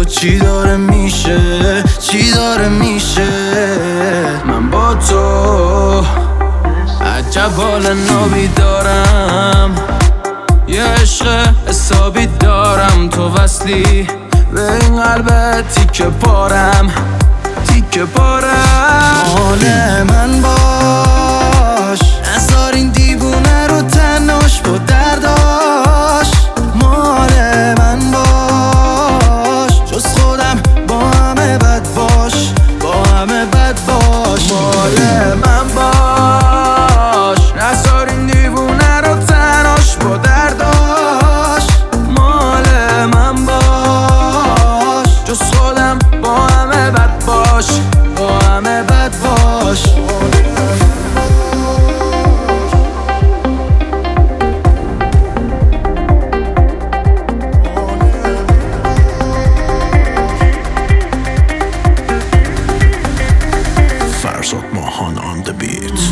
چی داره میشه، چی داره میشه. من با تو عجب حال نابی دارم، یه عشق حسابی دارم. تو وصلی به این قلبت تیکه پارم، تیکه پارم. مال من باش، نذار این دیوونه رو تنهاش با درداش. مال من باش، جز خودم با همه بد باش، با همه بد باش. مال من باش، نذار این دیوونه رو تنهاش با درداش. مال من باش، جز خودم با همه بد باش، با همه بد باش. فرزاد ماهان on the beat.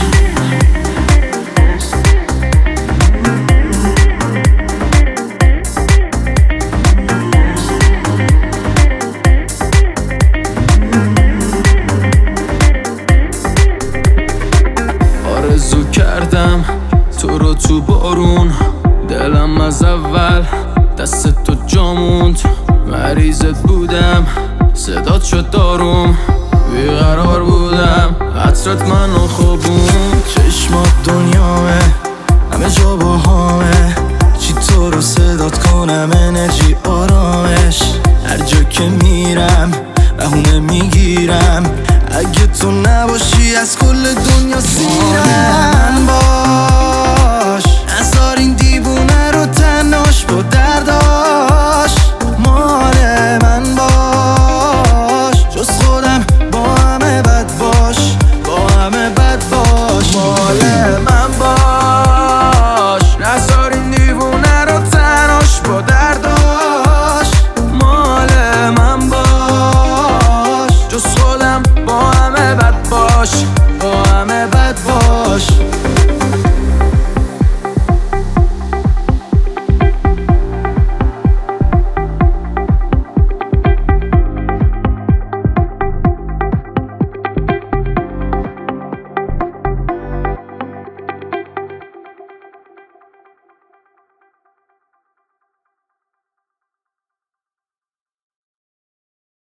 آرزو کردم تو رو تو بارون، دلم از اول دست تو جاموند. مریضت بودم صدات شد داروم، بیقرار بودم عطرت منو خوابون. چشمات دنیامه همه جا با همه،